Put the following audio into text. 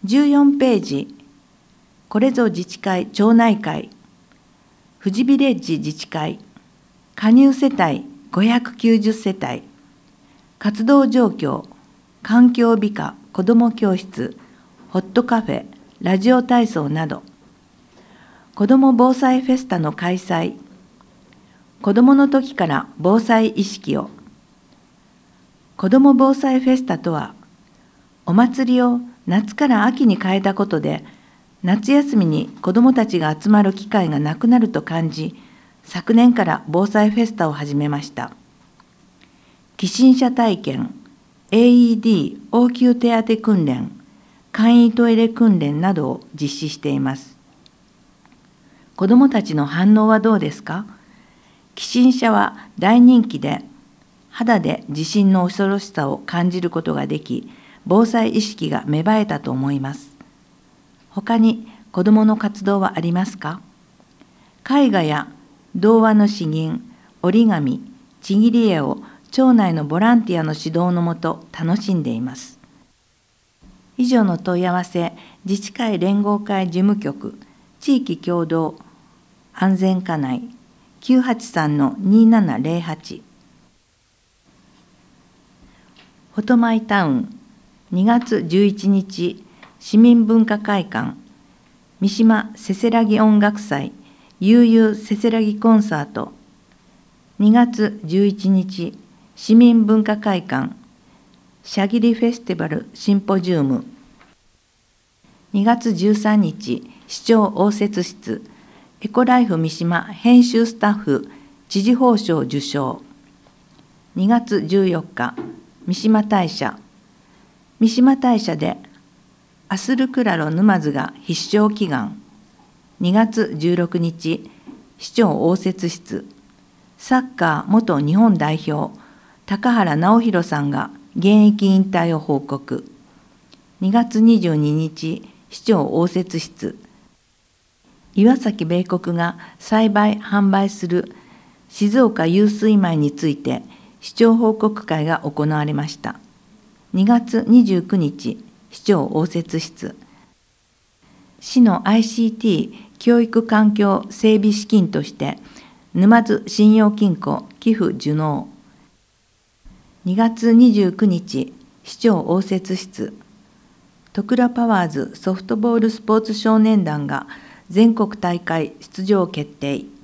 14ページ、これぞ自治会町内会、富士ビレッジ自治会、加入世帯590世帯、活動状況、環境美化子ども教室、ホットカフェ、ラジオ体操など、子ども防災フェスタの開催、子どもの時から防災意識を。子ども防災フェスタとは、お祭りを夏から秋に変えたことで、夏休みに子どもたちが集まる機会がなくなると感じ、昨年から防災フェスタを始めました。起震車体験、AED 応急手当訓練、簡易トイレ訓練などを実施しています。子どもたちの反応はどうですか？起震車は大人気で、肌で地震の恐ろしさを感じることができ、防災意識が芽生えたと思います。他に子どもの活動はありますか？絵画や童話の詩吟、折り紙、ちぎり絵を町内のボランティアの指導のもと楽しんでいます。以上の問い合わせ、自治会連合会事務局、地域共同安全課内 983-2708。ホトマイタウン、2月11日、市民文化会館、三島せせらぎ音楽祭、悠々せせらぎコンサート、2月11日、市民文化会館、シャギリフェスティバルシンポジウム、2月13日、市長応接室、エコライフ三島編集スタッフ知事褒章受章、2月14日、三島大社、三島大社でアスルクラロ沼津が必勝祈願、2月16日、市長応接室、サッカー元日本代表、高原直弘さんが現役引退を報告、2月22日、市長応接室、岩崎米国が栽培・販売する静岡湧水米について市長報告会が行われました。2月29日、市長応接室、市の ICT 教育環境整備資金として沼津信用金庫寄付受納、2月29日、市長応接室、戸倉パワーズソフトボールスポーツ少年団が全国大会出場決定。